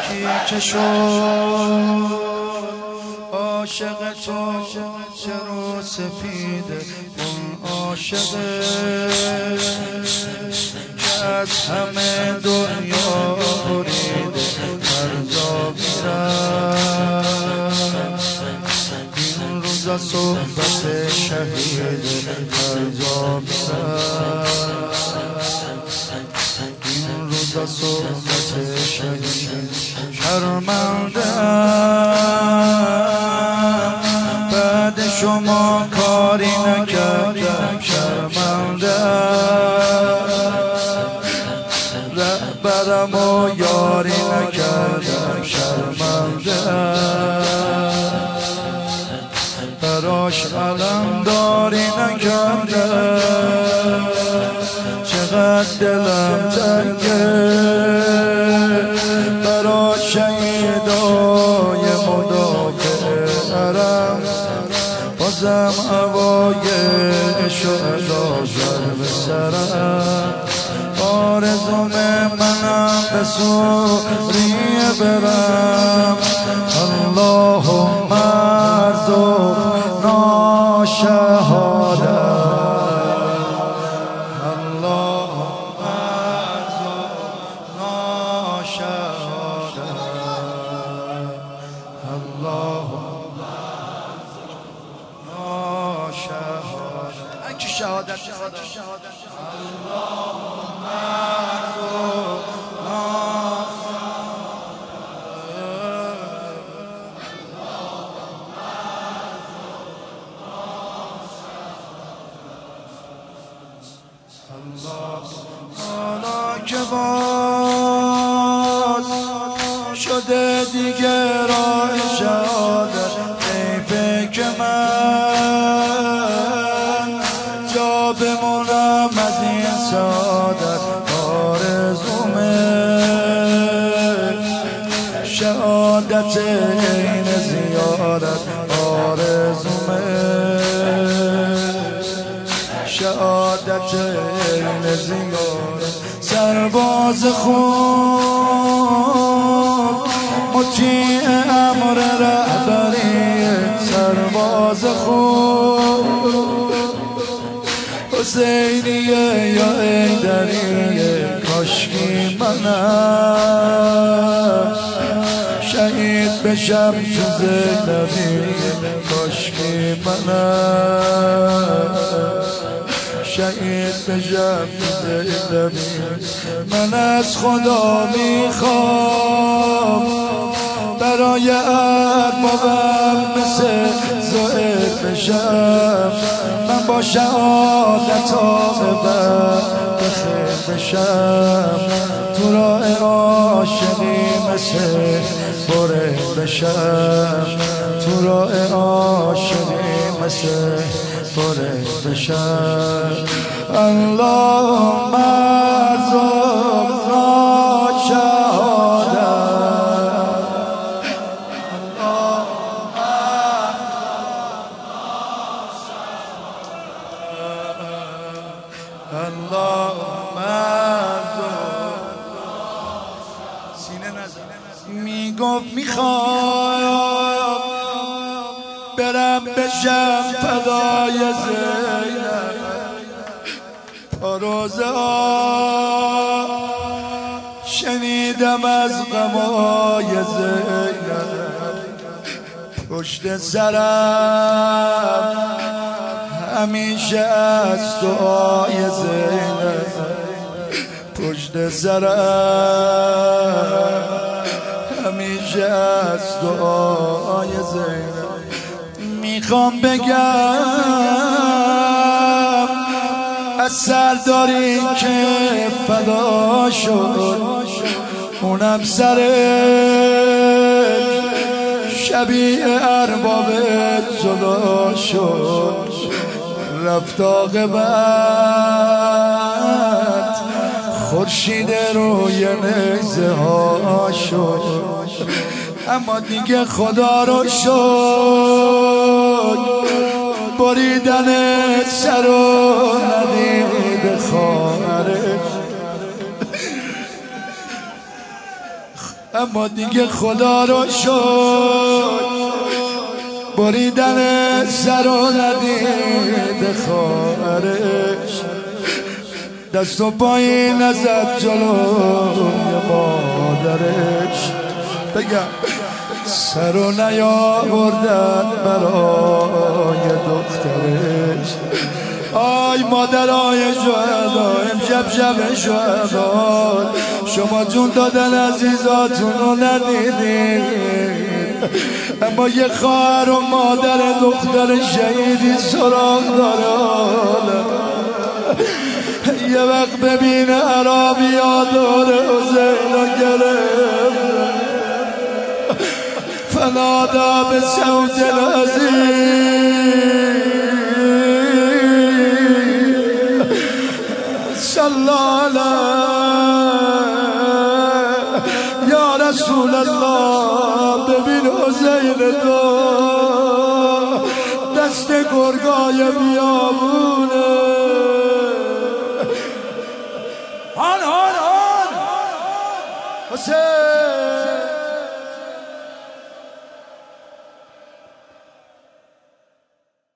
کی که شد عاشق تو چرا سفیده اون عاشقه که از همه دنیا بریده هر جا میرم این روزا صحبت شهید هر جا میرم این روزا صحبت شهید شرمنده‌ام بعد شما کاری نکردم شرمنده‌ام رهبرم و یاری نکردم شرمنده‌ام براش علمداری نکردم چقدر دلم تنگه برای شهیدای مدافع حرم بازم هوای شهدا سر به سرم آرزوم منم به سوریه برم اللهم ارزقنا شهادت شهادت اللهم ارزقنا حالا که باز شده دیگه راه شهادت حیفه که من جا بمونم از این سعادت آرزومه شهادت این زیارت آرزومه شهادت این زیارت سرباز خوب مطیع امر رهبری سرباز خوب حسینیه یا ایدریه کاشکی منم شهید بشم تو زینبیه کاشکی منم شهید بشم تو زینبیه من از خدا میخوام برای اربابم مثل زهر بشم من با شهادت آقابت بخیر بشم تو راه عاشقی مثل بره بشم تو راه عاشقی مثل بره بشم اللهم ارزقنا شهادت اللهم سینه نزن میگفت میخوام برم بشم فدای زینب تا روزه شنیدم از غمای زینب پشت سرم همیشه از دعای زینب پشت سرم همیشه از دعای زینب میخوام بگم از سرداری که فدا شد اونم سرش شبیه اربابت جدا شد رفت عاقبت خورشید روی نیزه ها شد اما دیگه خدا رو شد بریدن سر و ندید خواهرش اما دیگه خدا رو شد بریدن سر و ندیده خواهرش دست و پایی نزد جلوی مادرش بگم سر و نیاوردن برای دخترش آی مادرای شهدا امشب شب شهدا شما جون دادن عزیزاتون رو ندیدین اما یه خواهر و مادر دختر شهیدی سراغ داره یه وقت ببینه عربی ها داره حسین رو گرفت فنادا به صوت العزیز صلی یا رسول الله ببین حسین تو دست گرگای بیابونه